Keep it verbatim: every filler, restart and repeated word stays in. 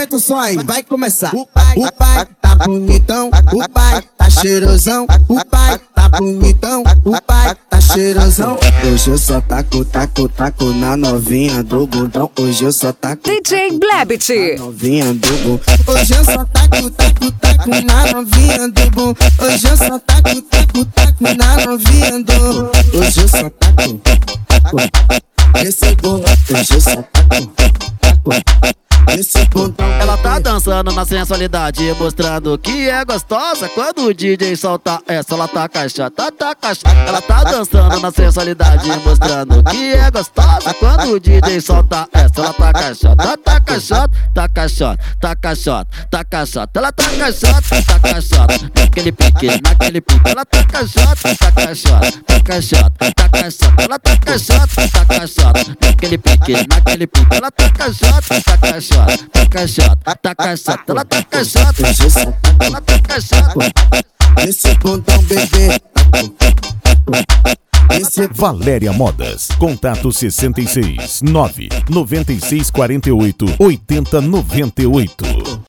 aumenta o som aí, vai começar. O pai, o pai tá bonitão, o pai tá cheirosão, o pai tá bonitão, o pai tá cheirosão. Hoje eu só taco, taco, taco na novinha do bundão. Hoje eu só taco D J Blebit. na novinha do bundão. Hoje eu só taco, taco, taco na novinha do bundão. Hoje eu só taco, taco, taco na novinha do bundão. Hoje eu só taco, taco, esse bundão. Hoje eu só taco, taco. Esse bundão. Ela tá dançando na sensualidade, mostrando que é gostosa. Quando o D J solta essa, ela tá caixota, tá caixota. Ela tá dançando na sensualidade, mostrando que é gostosa. Quando o D J solta essa, ela tá caixota, tá caixota, tá caixota, tá caixota, tá caixota. Ela tá caixota, tá caixota, naquele pique, naquele pique. Ela tá caixota, tá caixota, tá caixota, tá caixota. Ela tá caixota, tá caixota, naquele pique, naquele pique. Ela tá caixota, tá caixota. Tá caixota, tá caixota, ela tá caixota, ela tá caixota. Esse bundão, bebê. Esse... Valéria Modas. Contato sessenta e seis, nove, noventa e seis, quarenta e oito, oitenta, noventa e oito.